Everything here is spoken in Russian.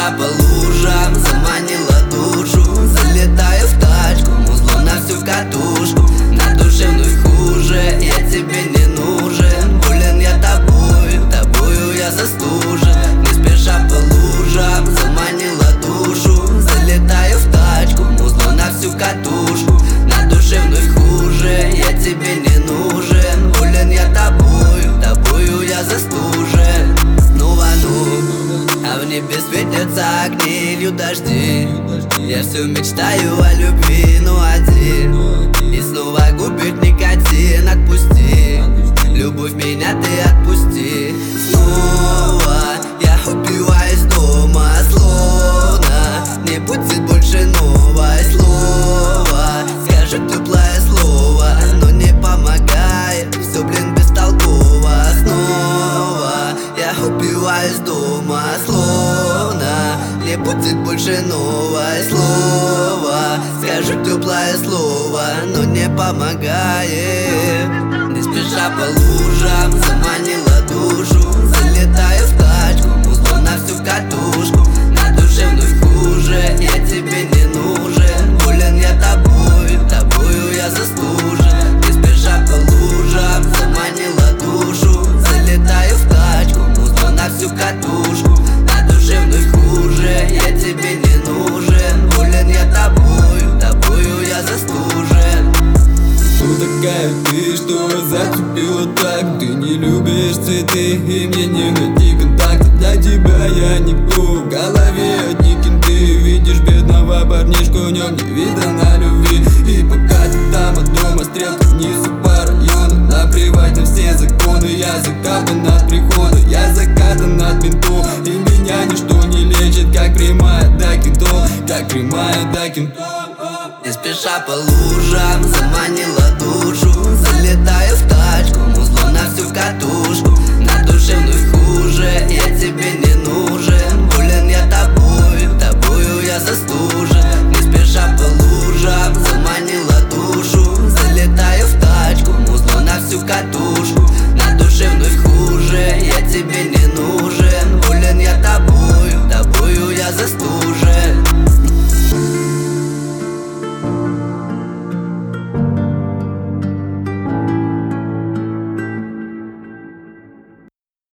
спеша по лужам, заманила душу. Залетаю в тачку, музло на всю катушку. На душе вновь хуже, я тебе не нужен. Болен я тобою я застужен. Не спеша по лужам, заманила душу. Залетаю в тачку, музло на всю катушку. На душе вновь хуже, я тебе не нужен. Болен я тобою я застужен. Снова а в небе светятся огни, льют дожди. Я все мечтаю о любви, но один. И снова губит никотин, отпусти. Любовь меня ты отпусти. Снова я убиваюсь дома, словно не будет больше новое слово. Скажу теплое слово, но не помогает. Все, блин, бестолково. Снова я убиваюсь дома, словно не будет больше новое слово. Скажу теплое слово, но не помогает. Не спеша по лужам, заманила душу. Залетаю в тачку, музло на всю катушку. На душе вновь хуже, я тебе не нужен. Болен я тобою я застужен. Не спеша по лужам, заманила душу. Залетаю в тачку, музло на всю катушку. На душе вновь хуже, я тебе не нужен. Болен я тобою я застужен. Кто такая ты, что зацепила так? Ты не любишь цветы и мне не найти контакт. Для тебя я никто, в голове одни кенты. Видишь бедного парнишку, в нем не видно любви. И пока ты там от дома, стрелка внизу по району. Наплевать на все законы, я закатан от прихода. Я закатан от бинтов, и меня ничто не лечит. Как прямая до кентов, как прямая до кентов. Не спеша по лужам, заманила душу. Залетаю в тачку, музло на всю катушку. На душе вновь хуже, я тебе не нужен. Болен я тобою я застужен. Не спеша по лужам, заманила душу. Залетаю в тачку, музло на всю катушку. На душе вновь хуже, я тебе не нужен. Болен я тобою я застужен.